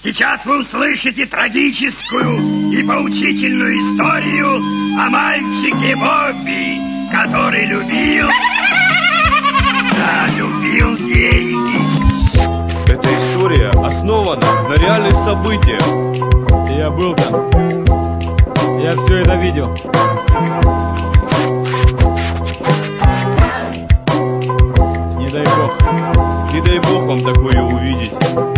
Сейчас вы услышите трагическую и поучительную историю о мальчике Бобби, который любил деньги. Эта история основана на реальных событиях. Я был там. Я все это видел. Не дай бог. Не дай бог вам такое увидеть.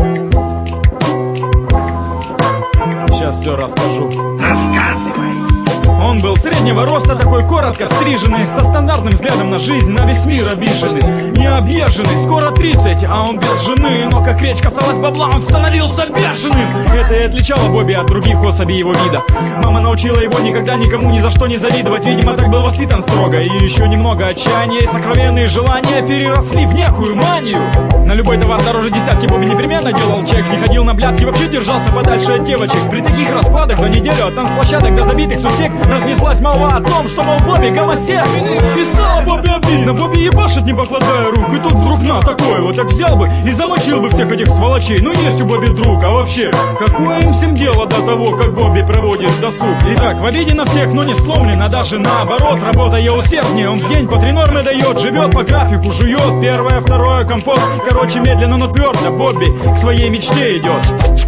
Сейчас все расскажу. Рассказывай. Он был среднего роста, такой коротко стриженный, со стандартным взглядом на жизнь, на весь мир обиженный, не объезженный, скоро 30, а он без жены. Но как речь касалась бабла, он становился бешеным. Это и отличало Бобби от других особей его вида. Мама научила его никогда никому ни за что не завидовать. Видимо, так был воспитан строго. И еще немного отчаяния и сокровенные желания переросли в некую манию. На любой товар дороже десятки Бобби непременно делал чек. Не ходил на блядки, вообще держался подальше от девочек. При таких раскладах за неделю от танцплощадок до забитых сусек разнеслась молва о том, что, мол, Бобби гомосек. И стало Бобби обидно, Бобби ебашит, не покладая рук. И тут вдруг на такое вот, так взял бы и замочил бы всех этих сволочей. Ну есть у Бобби друг, а вообще, какое им всем дело до того, как Бобби проводит досуг? Итак, в обиде на всех, но не сломлен, а даже наоборот, работая усерднее. Он в день по 3 нормы дает, живет по графику, жует первое, второе, компот. Короче, медленно, но твердо Бобби к своей мечте идет.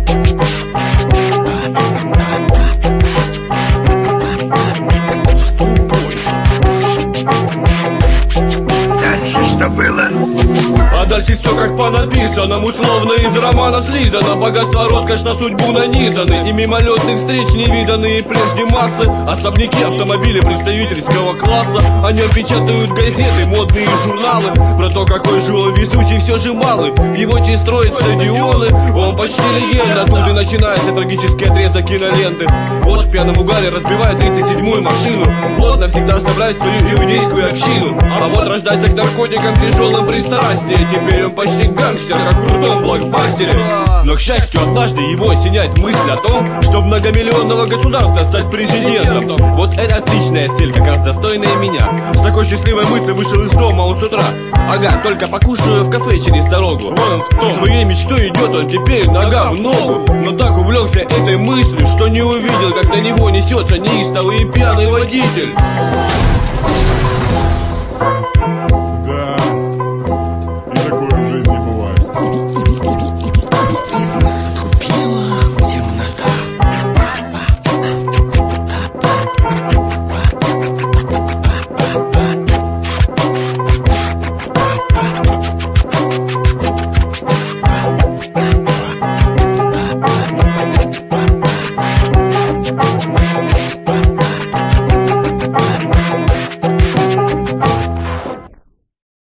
Что было? А дальше все как по написанному, словно из романа слизано. Богатство, роскошь на судьбу нанизаны, и мимолетных встреч невиданные прежде массы. Особняки, автомобили представительского класса. О нем печатают газеты, модные журналы. Про то, какой же он везучий, все же малый. Его честь строят стадионы. Он почти легенда, тут и начинается трагический отрезок киноленты. Вот в пьяном угаре разбивает 37-ю машину. Вот навсегда оставляет свою иудейскую общину. А вот рождается к наркотикам тяжелым пристрастие. Теперь он почти гангстер, как в крутом блокбастере. Но, к счастью, однажды его осеняет мысль о том, что многомиллионного государства стать президентом. Вот это отличная цель, как раз достойная меня. С такой счастливой мыслью вышел из дома он с утра. Ага, только покушаю в кафе через дорогу. Вон он в том, своей мечтой идет он теперь нога в ногу. Но так увлекся этой мыслью, что не увидел, как на него несется неистовый и пьяный водитель.